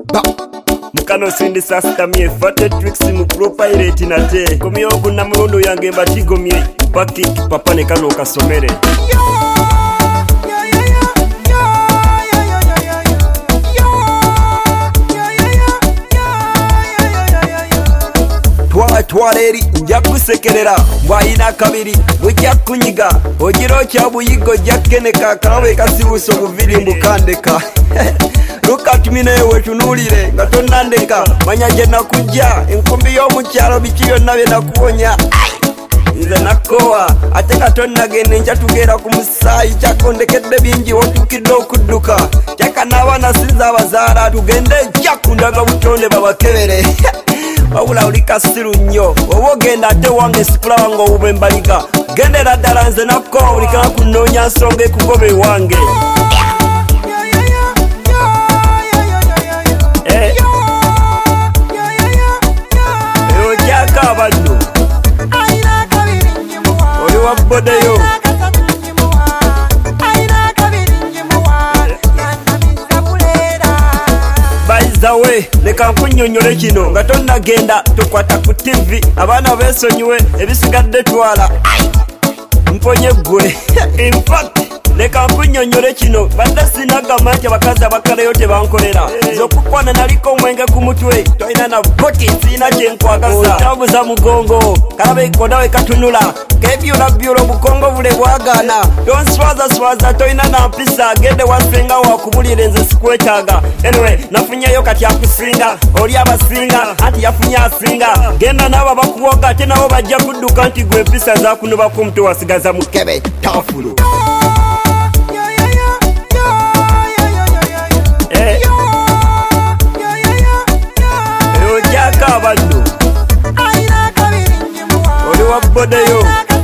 Mukano sindi sasitamye fate tricks mu propilate nate komyogo na mulondo yange mbatigomye baki papa ne kano kasomere twaleri njya kusekerera bwayina kabiri bujya kunyiga ogiro kya buyigo jakkeneka kawe kasibuso buvirimbu kandeka Look at me newe tunulire nga tonandeka manya je nakujja enkumbi y'omukyalo bikiyo nabe nakuwonya nze nakowa ate katonda gende nja tugera ku musaayi kyakondekedde bingi otukidde okudduka kyaka n'abaana sinza abazaala tugende kyakundaga butonde babakebere wabula oli kasiru nnyo oba ogenda ate wange sikulawa ng'obube mbaliga gendera ddala nze nakowa buli kana kunoonya nsonga ekugoba ewange Kabaddo oli wabbodeyo baizawe leka nkunnyonnyole kino nga tonnagenda tokwata ku TV abaana beesonyiwe ebisigadde twala mponye ggwe in fact leka nkunnyonnyole kino badde sinagamba nti abakazi abakaleyo tebankolera zokukwana naliko omwenge ku mutwe tolina na boti sirina kyenkwagaza tabuza mugongo kalabe kodawe katunula kebyulabyula obukongo bule bwagaana tonswazaswaza tolina na mpisa gende wasenga wakubulire nze sikwetaaga anyway nafunyeyo kati akusinga oli abasinga anti yafunye asinga genda naabo bakuwoga ate nabo bajja kudduka nti gwe empisa zakunubako omutwe wasigaza mukebe tafulu Kabaddo oli wabbodeyo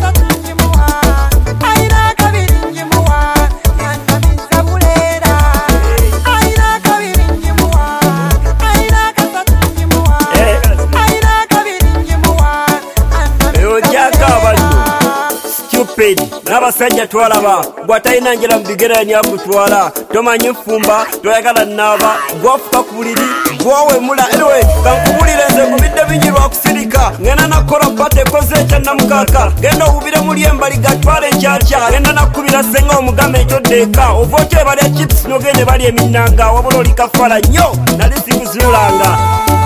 n'abasajja twalaba bw'atalina njala mu bigere nyakutwala tomanyi fumba toyagala nnaaba gwafuka ku buliri gwawemula anyway kankubulire nze ngubidde bingi lwakusirika ngenda nakola bata ekoze ekyannamukaaka genda obubire muli embaliga twala enkyakya genda nakubira senga omugambe ekyoddeeka ova otyo ebalya chips nogende bali eminnanga wabula oli kafala nnyo nali sikuzulanga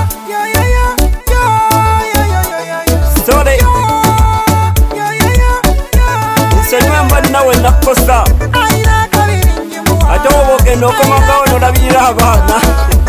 sole nsonyiwe mbali nawe nakukosa ate oba ogenda okomangawo nolabirira abaana